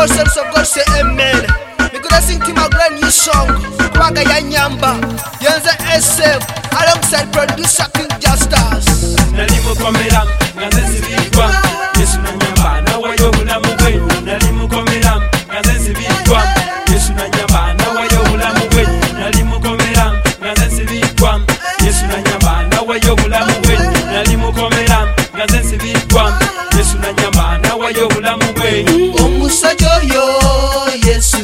all sons of God say amen. We gonna sing to my brand new song, Kwaga ya Nyamba, Yenze SF, alongside producer King Justus. Nalimu komeram, ngazensi vitwa, Yesu na nyamba, na wayo ulamu we. Nalimu komeram, ngazensi vitwa, Yesu na nyamba, na wayo ulamu we. Nalimu komeram, ngazensi vitwa, Yesu na nyamba, na wayo ulamu we. Nalimu komeram, ngazensi vitwa, Yesu na nyamba, na wayo ulamu we. Omusajo yo Yesu,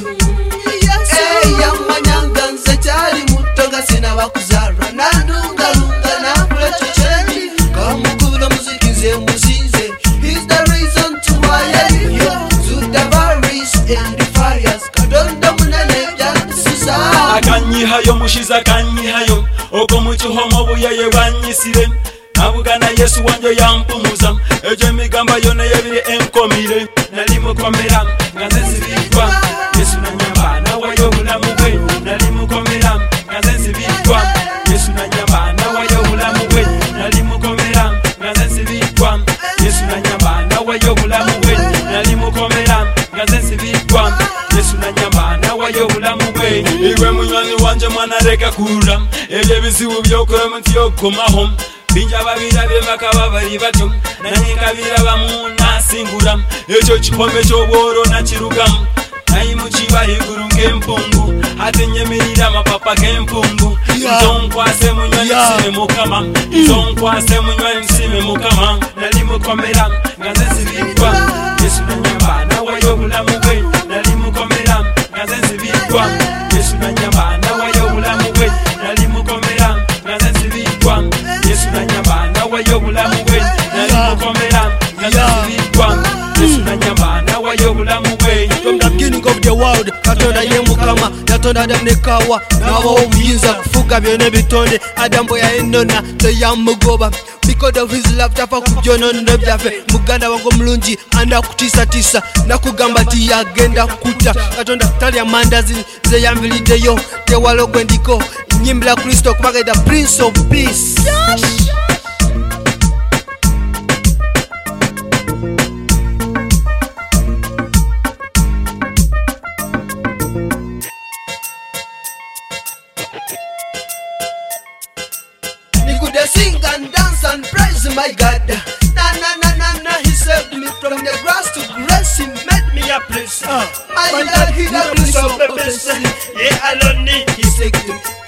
yamanyanga nze cyari muto ngasina bakuzarwa nandunga lunga nambure chocheni kamukubira muziki nze musize. He's the reason to why I live here. Zudavaris and the fires kadonda munene byasusa akanyihayo mushiza akanyihayo oko mukihomo buyaye bwanyisire nabugana Yesu wanje yampumuza ejo emigamba yona yebiri enkomire. Nalimukomera ngazensibitwa Yesu na nyamba na wayo bulamu bwe. Nalimukomera ngazensibitwa Yesu na nyamba na wayo bulamu bwe. Nalimukomera ngazensibitwa Yesu na nyamba na wayo bulamu bwe. Nalimukomera ngazensibitwa Yesu na nyamba na wayo bulamu bwe. Iwe munywani wanje mwana reka kura ebyo bizibu byokora munsi yokomaho binja babira bemaka bari bato nanyikabira bamuna singura echo chikombe choboro na chirugamu nayimuchiba higuru ng'empungu atenyemerira mapapa g'empungu zonkwase munywani nsime mukama zonkwase munywani nsime mukama. Nalimukomera ngazensibitwa Yesu na nyamba na wayo bulamu bwe. Nalimukomera ngazensibitwa Yesu na nyamba na wayo bulamu bwe. Nalimukomera ngazensibitwa Yesu na nyamba na wayo bulamu bwe. Nalimukomera ngazensibitwa Yesu na nyamba na wayo bulamu bwe. From the beginning of the world katonda ye mukama yatonda Adamu ne Kawa nabawo obuyinza kufuga byonna bitonde. Adamu yayinona teyamugoba because of his love tafa kubyononera byaffe. Muganda wange omulungi andakutiisatiisa nakugamba ti yagenda kutta. Katonda talya mandazi ze yanviliddeyo tewalo gwe ndiko nyimbira Kristo kubaga the Prince of Peace. They sing and dance and praise my God. Na na na na na, he saved me from the grass to grace. He made me a prince. My God, he the prince of the prince. Yeah, alone he saved me.